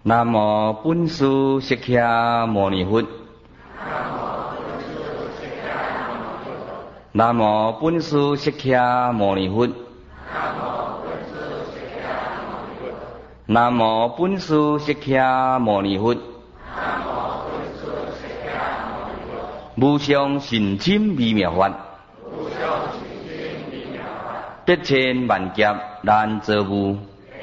南无本师释迦牟尼佛。南无本师释迦牟尼佛。南无本师释迦牟尼佛。无上甚深微妙法，百千万劫难遭遇。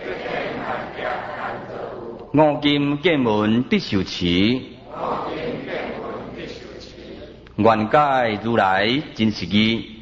五金见闻必受持，愿解如来真实义。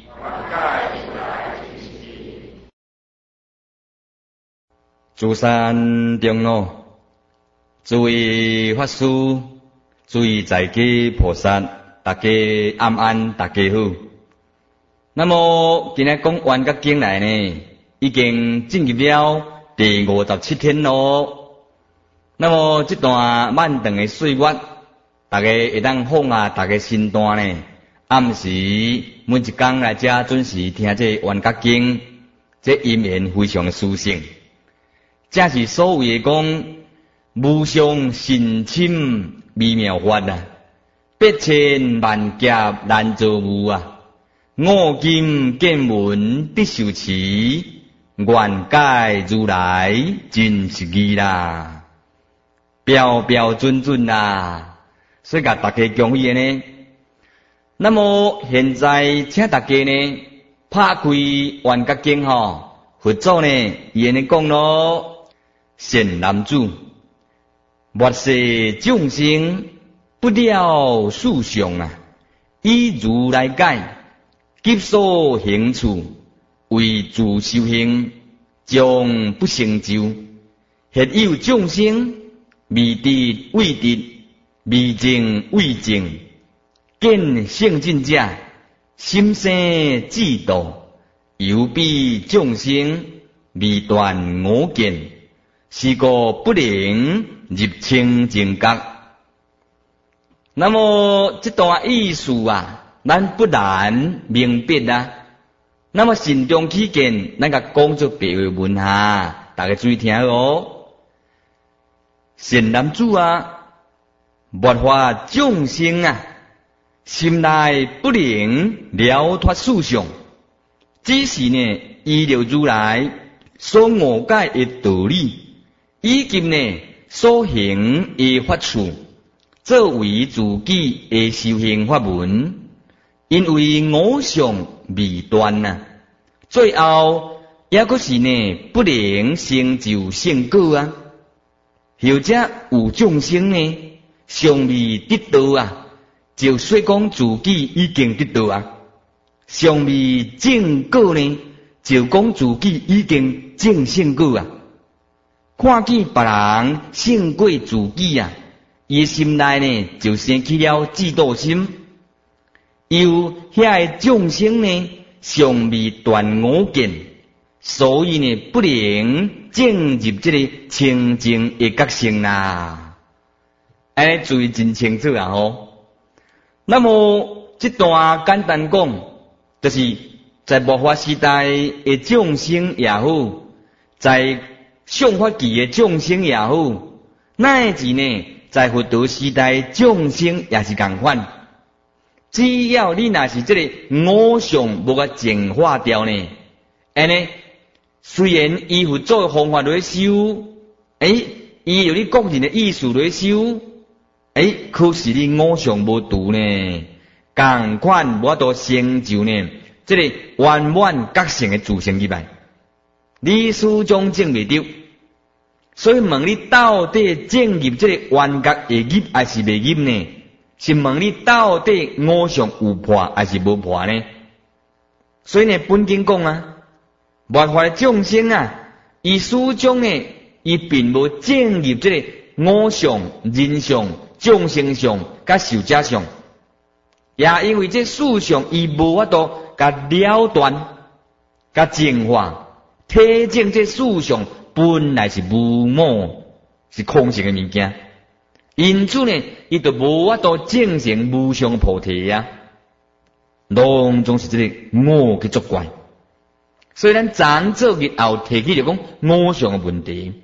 诸山长老，诸位法师，诸位在家菩萨，大家安，大家好。那么今日讲《圆觉经》来呢，已經進入了第57天咯。那麼這段漫長的歲月，大家會當放下大家身段呢，暗時每一天來遮準時聽這《圓覺經》，這因緣非常殊勝。這是所謂講無上甚深微妙法啊，百千萬劫難遭遇啊。五金見聞必受持，願解如來真實義啦，標標準準啦，所以甲大家講起呢。那麼現在請大家呢拍開《圓覺經》吼，佛祖呢伊安尼講咯：善男子，末世眾生不了事相啊，以如來解。急所行處，為自修行，將不成就。或有眾生，未得未得，未證未證，見聖境者，心生嫉妒，猶比眾生未斷我見，是故不能入清淨覺。那麼這段意思啊，咱不難明白啊。那麼慎重起見，咱甲講做白話文哈，大家注意聽哦。善男子啊，末法眾生啊，心內不能了脫事相，只是呢依着如來所悟解的道理，以及呢所行的法處，作為自己的修行法門。因為我相未斷啊，最後也閣是呢不能成就聖果啊。或者有眾生呢尚未得到啊，就說講自己已經得到啊；尚未證果呢，就講自己已經證聖果啊。看見別人勝過自己啊，伊心內呢就生起了嫉妒心。有遐個眾生呢，尚未斷我見，所以呢不能進入這個清淨的覺性啦。哎，注意真清楚啊吼。那麼這段簡單講，就是在末法時代的眾生也好，在上法期的眾生也好，乃至呢在佛陀時代眾生也是同款。只要你若是這個我相無甲淨化掉呢，安尼雖然依佛祖的方法來修，依有你個人的意思來修，可是你我相無除呢，同款無法度成就呢，這個圓滿覺性的自性入來，你始終證未到。所以問你到底證入這個圓覺會入還是未入呢？是問你到底我相有破還是無破呢？所以呢，本經講啊，末法的眾生啊，伊始終呢，伊並無進入這個我相、人相、眾生相、甲壽者相，也因為這事相伊無法度甲了斷、甲淨化、體證這事相本來是無我，是空性的物件。因此呢，伊就無法度證成無上菩提啊，攏總是這個我去作怪。所以咱昨做日後提起就講我相嘅問題，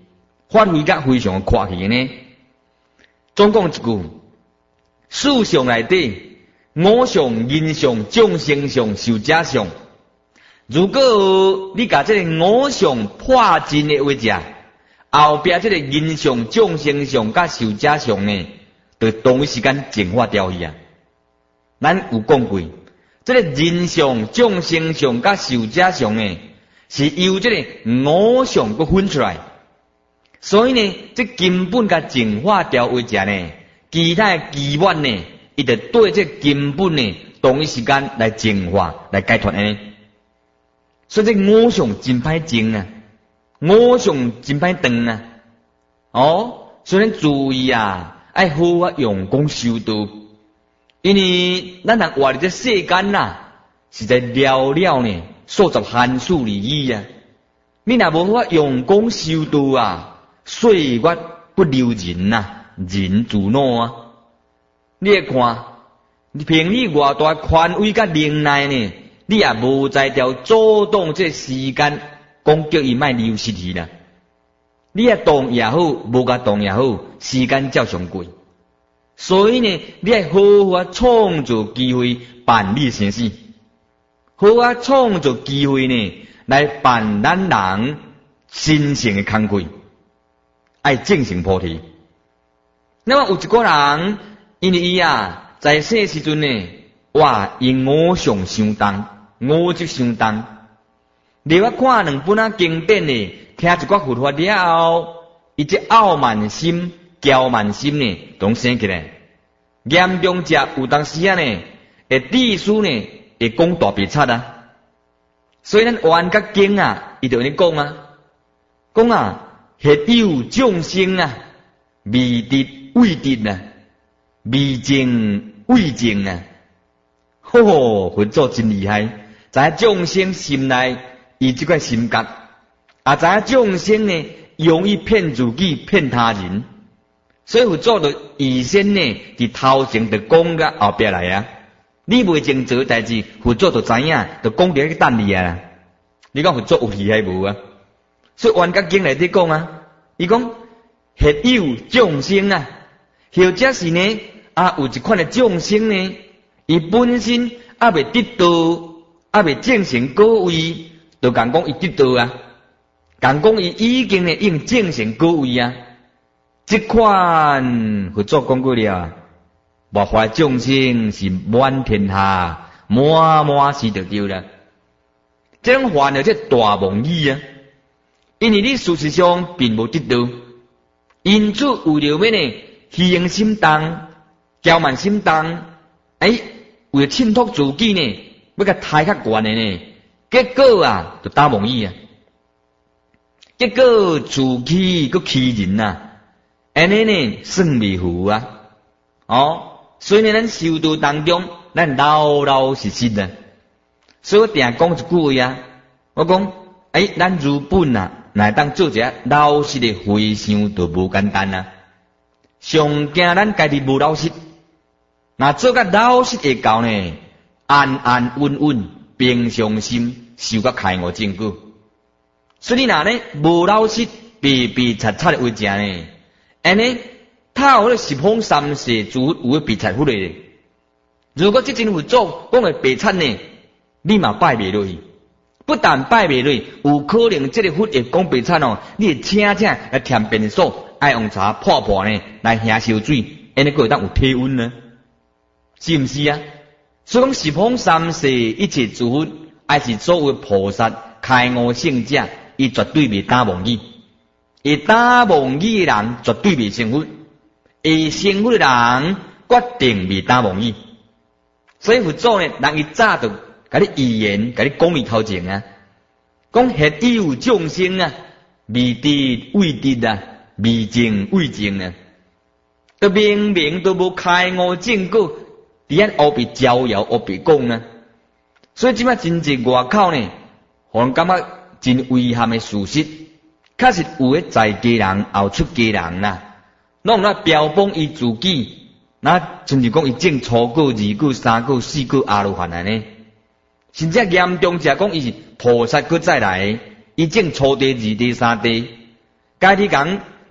发挥甲非常阔气呢。总讲一句，世上内底五相、人相、众生相、寿者相。如果你甲这个五相破尽的话者，后壁这个人相、众生相甲寿者相呢，就同一时间净化掉去啊。咱有讲过，这个人相、众生相甲寿者相呢，是由这个五相佮分出来。所以呢，这根本甲净化掉为者呢，其他的机缘呢，伊就对这根本呢，同一时间来净化、来解脱呢。所以这五相真歹净啊，五相真歹断啊。所以咱注意啊，爱好啊用功修道，因为咱人活伫这世间呐，是在了了呢，数十寒暑而已啊。你若无法用功修道啊，岁月不留人呐，人自老啊。你来看，你凭你偌大权威甲能耐呢，你也无在条阻挡这时间，讲叫伊莫流失去啦。你也动也好，无甲动也好，时间照常过。所以呢，你要好好创造机会办你生死，好好创造机会呢，来办咱人心性的工课。爱正行菩提。那么有一个人，因为伊啊，在世时阵呢，哇，因五相相重，五执相重。你我看两本啊经典呢，听一寡佛法了后，伊这傲慢心、骄慢心呢，拢生起来。严重者有当时啊呢，会地书呢，会讲大别贼啊。所以咱玩甲经啊，伊就安尼讲啊，讲啊。血有众生啊，未得未得啊，未净未净啊。佛祖真厉害，知众生心内伊这块心觉，啊知众生呢容易骗自己骗他人，所以佛祖就预先呢伫头前就讲到后壁来啊。你未正做代志，佛祖就知影，就讲伫迄等你啊。你讲佛祖有厉害无啊？所以《圆觉经》内底讲啊，伊讲血有众生啊，或者是呢有一款的众生呢，伊本身未得道，未正成果位，就讲伊得道啊，讲伊已经呢用正成果位啊。这款佛祖讲过了，莫怀众生是满天下，满是就对了。这种犯了这大妄语啊！因为你事实上并无得到，因此为了咩呢？虚荣心重，骄慢心重，为了衬托自己呢，要甲抬较悬的呢，结果啊，就打妄语啊，结果自欺佮欺人啊，安尼呢算未符啊。所以呢，咱修道当中，咱老老实实啊。所以我定讲一句话啊，我讲，咱日本啊。乃当做一个老实的和尚就无简单啊！上惊咱家己无老实，那做个老实会到呢，安安稳稳，平常心，修个开悟正果。所以若呢无老实，白白擦擦的为正呢，安尼他有十方三世诸佛有白擦佛的。如果这真佛祖讲的白擦呢，你嘛拜袂落去。不但拜袂落，有可能这个佛会讲白惨哦，你会请来添便所，爱用茶破呢来下烧水，安尼个会当有体温呢，是毋是啊？所以讲十方三世一切诸佛，还是所有菩萨开悟圣者，伊绝对袂打妄语，会打妄语的人绝对袂成佛，会成佛的人决定袂打妄语。所以佛祖呢，人伊早就甲你预言，甲你讲伫头前啊，讲血有众生啊，未得未得啊，未净未净啊，都明明都无开悟正果，伫安乌白招摇乌白讲啊。所以即摆真济外口呢，互人感觉真遗憾的事实，确实有诶在家人后出家人啦，拢那标榜伊自己，那甚至讲伊证初果、二果、三果、四果阿罗汉安尼。甚至严重者讲，伊是菩萨搁再来，伊证初地、二地、三地，家己讲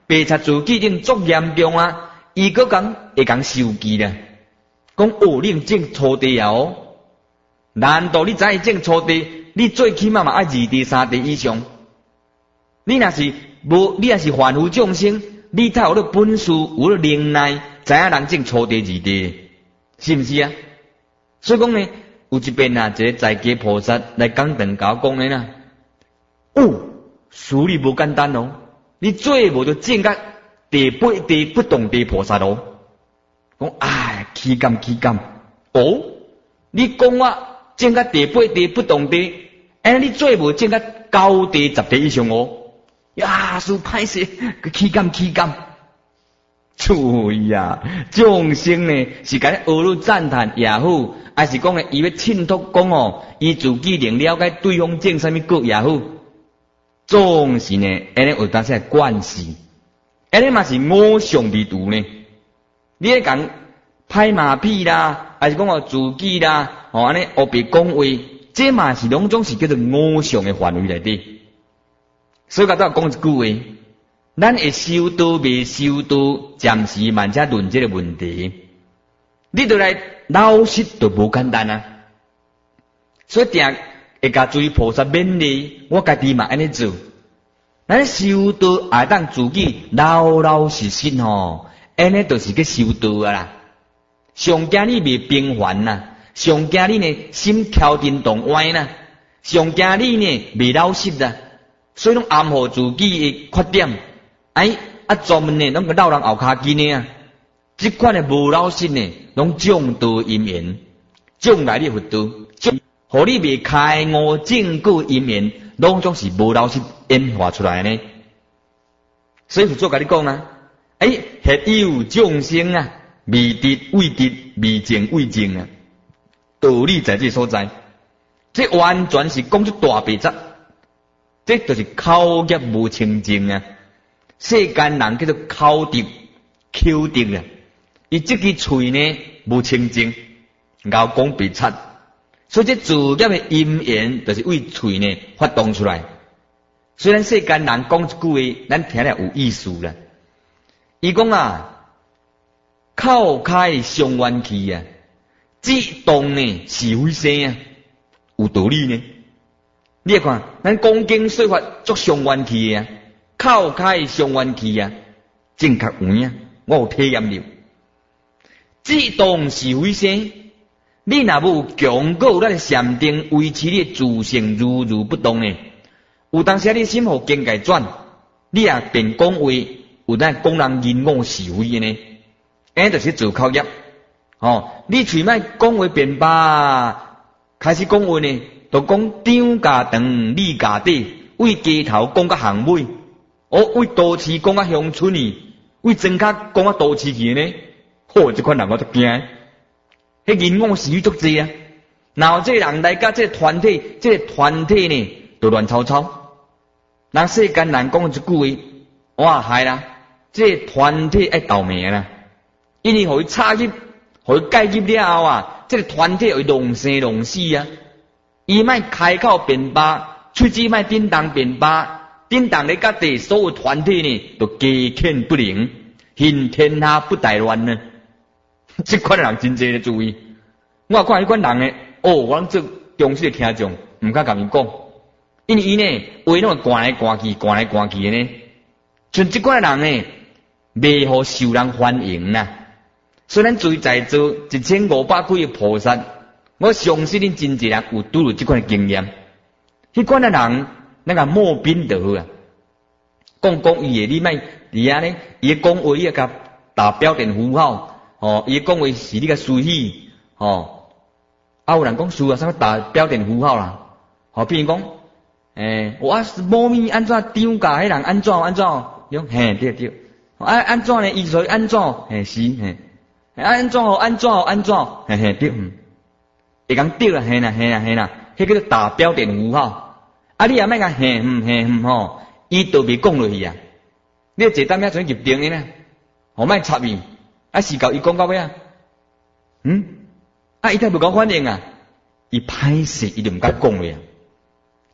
白贼自己恁足严重啊，伊佫讲会讲受记啦，讲哦，恁种初地啊哦，难道你知影种初地，你最起码嘛爱2地3地以上？你若是无，你若是凡夫众生，你才有了本事，有了能耐，知影人种初地2地，是毋是啊？所以讲呢，有一遍啊，一个在家菩萨来讲堂甲我讲的啦，哦，事理无简单哦，你最无就种甲第8地不动地菩萨哦。讲哎，起感，哦，你讲我种甲第8地不动地，你最无种甲9地10地以上哦。呀，是歹势，起感。注意啊，众生呢是甲你学了赞叹也好，还是讲呢伊要衬托讲哦，伊自己能了解对方种啥物果也好，总是呢，安尼有当时关系，安尼嘛是我相未除呢。你咧讲拍马屁啦，还是讲自己啦，安尼黑白讲话，这嘛是拢总是叫做我相的范围内底。所以甲咱讲一句话，咱会修道未修道，暂时慢才论这个问题。你倒来老实就无简单啊。所以定会甲诸位菩萨勉励，我家己嘛安尼做。咱修道也当自己老实吼，安尼就是去修道啊啦。上惊你未平凡呐，上惊你呢心跳震动歪呐，上惊你呢未老实啦。所以拢暗号自己的缺点，专门呢拢个闹人后骹筋的啊。这款的无老实呢，拢众多因缘，将来你佛道，互你未开悟正果因缘，拢总是无老实演化出来呢。所以佛祖甲你讲啊，黑有众生啊，未得未得，未净未净啊，道理在这所在，这完全是讲出大白贼。这就是口业无清净啊！世间人叫做口德、口德啊！伊这支喙呢无清净，咬讲白贼，所以这自业的因缘就是为喙呢发动出来。虽然世间人讲一句话，咱听了有意思啦。伊讲啊，口开上元气啊，这动呢是非生啊，有道理呢。你看，咱讲经说法足上元气啊，口开上元气啊，正确有影，我有体验了。自动是非生，你若无强固咱禅定维持你自性如不动呢？有当时你心互境界转，你也便讲话，有咱讲人言语是非的呢，安就是做口业。你喙莫讲话便罢，开始讲话呢。就讲张家长，李家底，为街头讲甲巷尾，为都市讲甲乡村里，为庄脚讲甲都市去呢。这款人我都惊，迄言语是非足济啊。然后这人来甲这个团体，呢，就乱吵吵。人世间人讲一句话，哇，害啦，这个团体爱倒霉啦，因为互伊插入，互伊介入了后啊，这个团体会弄生弄死啊。伊莫开口辩罢，喙齿莫叮当辩罢，叮当咧甲地所有团体呢，都家欠不灵，现天下不大乱呢。这款人真济咧注意，我看迄款人呢，我做忠实的听众，毋敢甲伊讲，因为伊呢话拢会赶来赶去的呢。像这款人呢，未好受人欢迎呐。虽然最在座1500几个菩萨。我相信恁真济人有拄到这款的经验，迄款的人，那个莫宾就好啊。讲伊的，你莫伫遐呢，伊的讲话，你甲打标点符号，伊的讲话是你甲随喜，有人讲输啊，啥物打标点符号啦，比如讲，我某咪安怎张家迄人安怎，用对，安怎呢？伊说安怎？是，安怎？对。会讲对啦，嘿啦，迄叫做打标点符号。你也莫讲吼，伊都未讲落去啊。你坐当遐全入定的呢，莫插伊，是到伊讲到尾啊。伊才无讲反应啊，伊歹势，伊就毋敢讲了。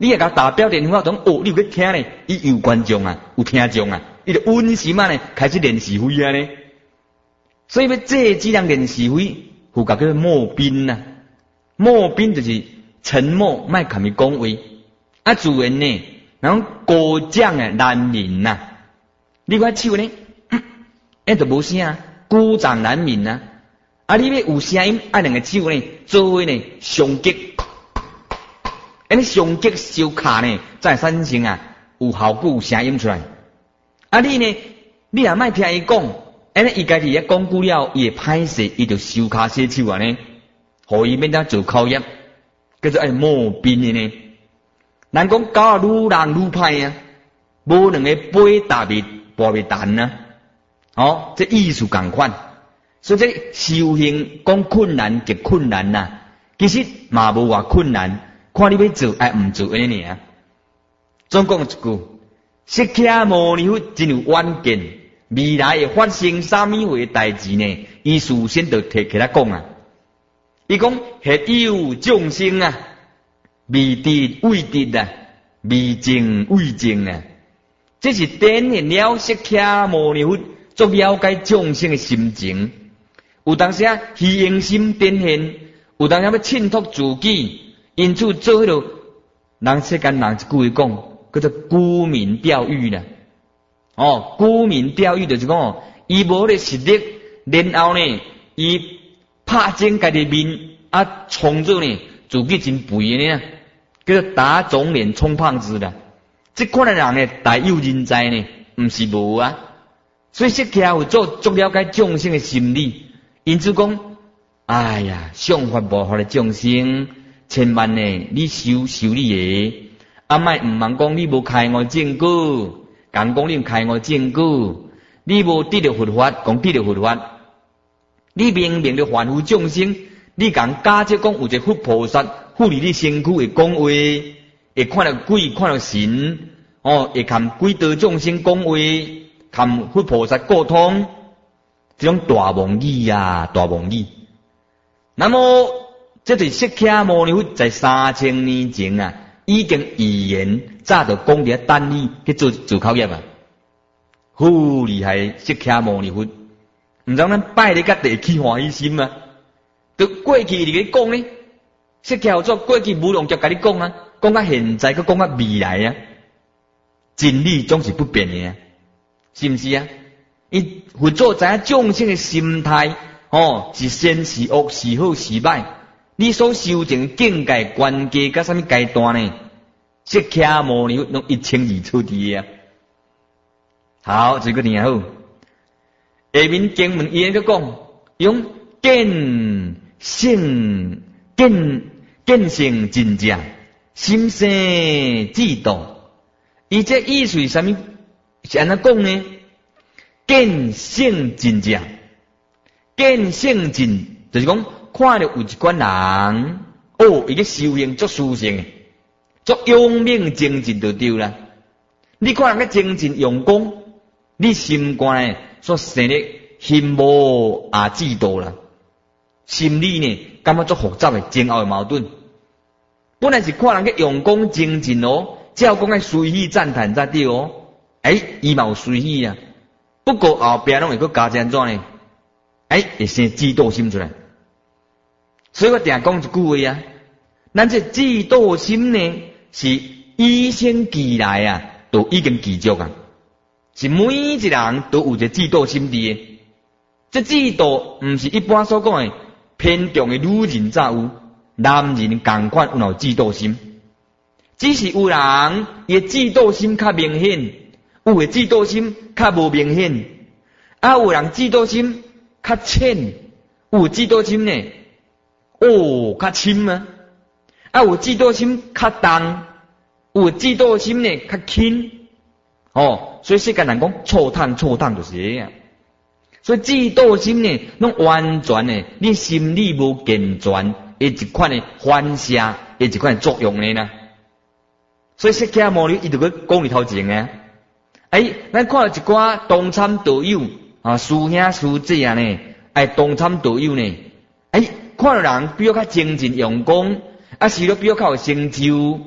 你也甲打标电话讲哦，你有去听咧，伊有观众啊，有听众啊，伊就温习嘛咧，开始练是非啊咧。所以要这几人练是非，有个叫默宾呐。默宾就是沉默，莫甲伊讲话。啊，自然呢，然后高涨诶难民呐。你看手呢，都无声，鼓掌难鸣呐。啊，你要有声音，啊两个手呢，做伙呢上击，你上击小卡呢，才会产生啊有效果有声音出来。啊，你呢，你也莫听伊讲，伊家己也讲久了，伊会歹势，伊就收卡洗手啊呢，互伊免得做口业，叫做默宾的呢。人讲狗啊，愈人愈歹啊，无两个背大面，背面蛋啊，哦，这意思共款。所以这修行讲困难极困难呐，其实嘛无偌困难，看你要做还毋做安尼尔。总讲一句，释迦牟尼佛真有远见，未来会发生啥物回代志呢？伊事先就提起来讲啊。伊讲迄有众生啊，未得未得啊，未证未证啊，这是展现了释迦牟尼佛足了解众生的心情。有当时啊，虚荣心展现；有当时要衬托自己，因此做迄落人世间人一句话讲，叫做沽名钓誉啦。哦，沽名钓誉就是讲，伊无咧实力，然后呢，伊拍正家己面啊，创作呢自己真肥的呢，叫做打肿脸充胖子啦。这款的人呢，大有人在呢，毋是无啊。所以释迦有足了解众生的心理。因此讲，哎呀，想法无法的众生，千万呢，你修你的，啊莫毋茫讲你无开悟证据，讲你有开悟证据，你无得到佛法，讲得到佛法，你明明的凡夫众生，你讲假设讲有一个佛菩萨护理你身躯会讲话，会看到鬼看到神，哦，会含鬼道众生讲话，含佛菩萨沟通。这种大妄语啊，大妄语。那么，这对释迦牟尼佛在3000年前啊，已经预言早就讲伫等你去做考验啊。好厉害，释迦牟尼佛，毋知咱拜你甲地起欢喜心啊？就过去你去讲呢，释迦有做过去无量劫甲你讲啊，讲到现在，佮讲到未来啊，真理总是不变的啊，是毋是啊？伊佛祖知影众生的心态，哦，是善是恶，是好是歹。你所修正境界关键甲什么阶段呢？释迦牟尼佛拢一清二楚的啊。好，这个念好。下面经文伊就讲，用见性真正，心生智道。伊这意思是啥物？是安怎讲呢？见性真正，见性真就是讲，看到有一款人，哦，伊个修行足殊胜的，足用命精进就对啦。你看人个精进用功，你心肝呢所生的心无智道啦，心理呢感觉足复杂的前后的矛盾。本来是看人个用功精进哦，照讲爱随喜赞叹才对哦，伊嘛有随喜啊。不过后壁拢会搁加怎呢？会生嫉妒心出来。所以我定讲一句话啊，咱这嫉妒心呢，是以先记来啊，都已经记住啊，是每一人都有一个嫉妒心伫的。这嫉妒毋是一般所讲的偏重的女人才有，男人同款有嫉妒心，只是有人伊的嫉妒心较明显。有诶嫉妒心较无明显，有人嫉妒心较浅，有嫉妒心呢，较深啊，有嫉妒心较重，有嫉妒心呢较轻，所以世间人讲错烫就是这样。所以嫉妒心呢，拢完全呢，你心理无健全，一款的反射，一款的作用呢啦。所以释迦牟尼伊就去讲里头前啊。咱看到一寡同参道友啊，师兄师姐啊呢，同参道友呢，看到人比较较精进用功，是了比较较有成就，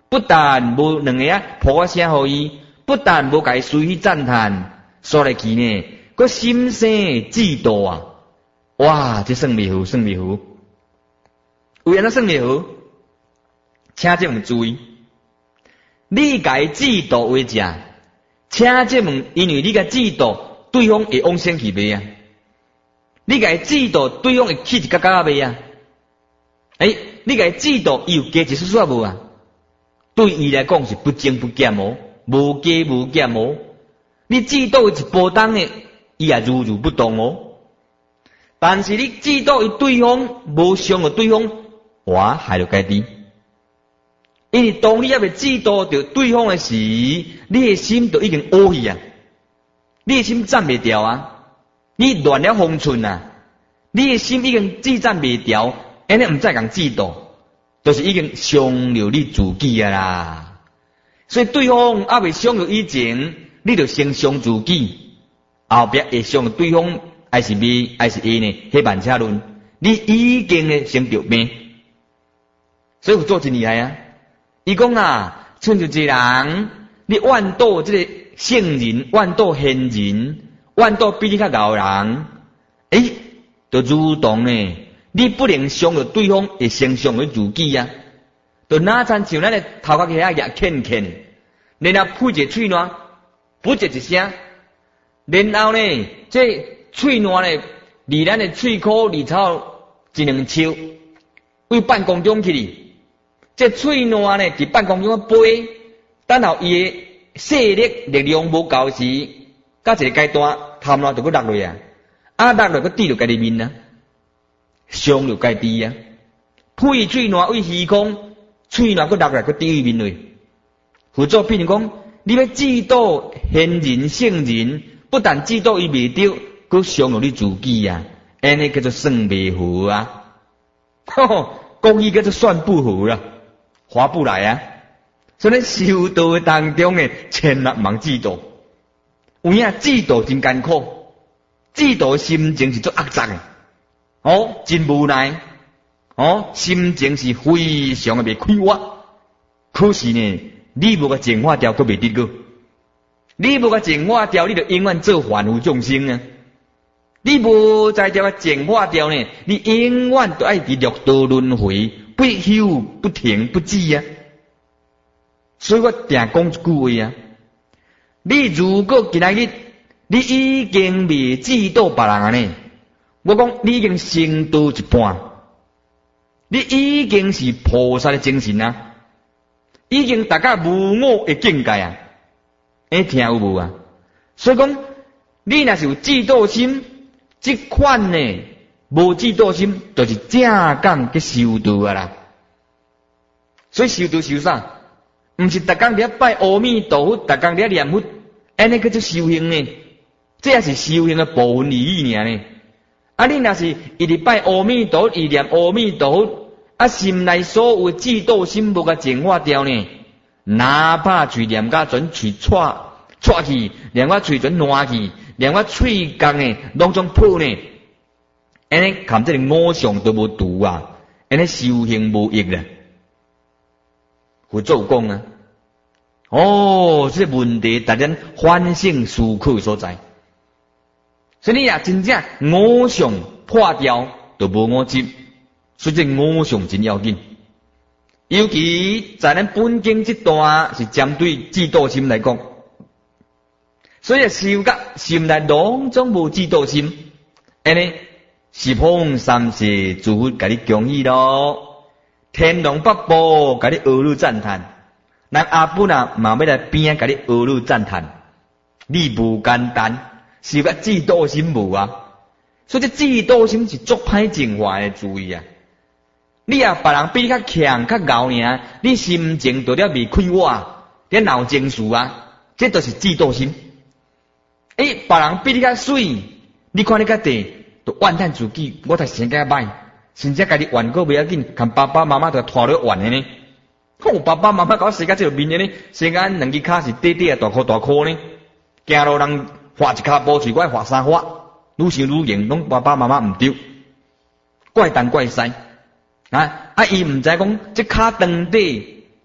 不但无两个啊抱声互伊，不但无甲伊随去赞叹，说来去呢，佮心生嫉妒啊！哇，这算袂好，算袂好。为安怎算袂好？请这问注意，你甲伊嫉妒为食，请这问，因为你甲嫉妒，对方会往生去袂啊？你甲伊嫉妒，对方会起一角角袂啊？你甲伊嫉妒，伊有加一丝无啊？对伊来讲是不增不减哦，无加无减哦。你嫉妒一波当的，伊也如如不动哦。但是你嫉妒伊对方，无伤着对方，哇，害着家己。因为当你还未嫉妒着对方的时，你的心就已经乌去啊，你的心站袂掉啊，你乱了方寸啊，你的心已经止站袂掉，安尼毋再讲嫉妒，就是已经伤了你自己啊啦。所以对方还未伤着以前，你就先伤自己，后壁会伤着对方，还是咪还是 A 呢？迄慢车论，你已经呢先着病，所以有做真厉害啊！伊讲啊，像就一个人，你怨妒这个圣人，怨妒贤人，怨妒比你较老人，就如同呢，你不能伤着对方，会先伤着自己啊！就哪参像咱的头壳起啊也欠欠，然后配一个喙烂，不一声，然后呢，这喙烂呢，离咱的喙口离超一两尺，为半空中去。这喙烂呢，伫半空中飞，等候伊的势力量无够时，到一个阶段，头烂就要落落啊，落落个滴落家己面啊，伤着家己啊。配喙烂为虚空，喙烂个落来个滴于面内。辅助比如讲，你要嫉妒贤人圣人，不但嫉妒伊未得，佮伤着你自己啊，安尼叫做算袂好啊。讲伊叫做算不好啦。划不来啊！所以修道当中诶，千万莫嫉妒。有影嫉妒真艰苦，嫉妒心情是足恶杂诶，真无奈，心情是非常诶未快活。可是呢，你无甲净化掉，佫未得个。你无甲净化掉，你就永远做凡夫众生啊！你无在条甲净化掉呢，你永远都爱伫六道轮回。不休不停不止啊！所以我定讲一句话啊：你如果今仔日你已经未嫉妒别人啊呢，我讲你已经成道一半，你已经是菩萨的精神啊，已经达到无我的境界啊！听有无啊？所以讲，你若是有嫉妒心，这款呢？无嫉妒心，就是正讲去修道啊啦。所以修道修啥？毋是逐工伫拜阿弥陀佛，逐工伫念佛，安尼叫做修行呢？这也是修行的部分而已尔呢。啊，你若是一直拜阿弥陀佛，一念阿弥陀佛，啊，心内所有嫉妒心无甲净化掉呢？哪怕嘴念甲准嘴喘去，连我嘴准烂去，连我喙干呢，拢总破呢。安尼含这个五相都无除啊，安尼修行无益啦。佛祖讲啊，这个问题大家反省思考所在。所以你也真正五相破掉，就无我执，所以这五相真要紧。尤其在咱本经这段是针对嫉妒心来讲，所以修甲心内拢总无嫉妒心，安尼。十方三世诸佛甲你恭喜咯，天龙八部甲你阿谀赞叹，咱阿本啊嘛要来边甲你阿谀赞叹，你无简单，是个嫉妒心无啊，所以这嫉妒心是足歹净化的注意啊。你啊别人比你较强较牛尔，你心情就了未开化，你闹情绪啊，这都是嫉妒心。别人比你较水，你看你较地。就怨叹自己，我才生个歹，甚至家己怨过袂要紧，看爸爸妈妈就拖落怨的呢。爸爸妈妈搞生个这个面的呢，生个两只脚是短短大颗大颗呢，行路人画一骹步水，我画三画，愈想愈硬，拢爸爸妈妈唔对，怪东怪西啊！伊唔知讲这骹长短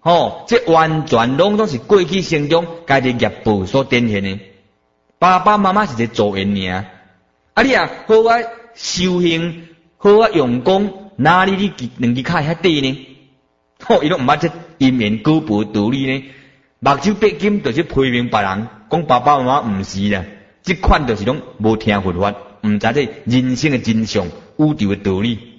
这完全拢是过去生中家己业报所展现的。爸爸妈妈是一个助缘尔，你好啊修行，好啊用功，哪里你两只脚遐短呢？伊拢毋捌这因缘果报道理呢。目睭拔金就是批评别人，讲爸爸妈妈毋是啦，这款就是拢无听佛法，毋知这人生的真相、宇宙的道理。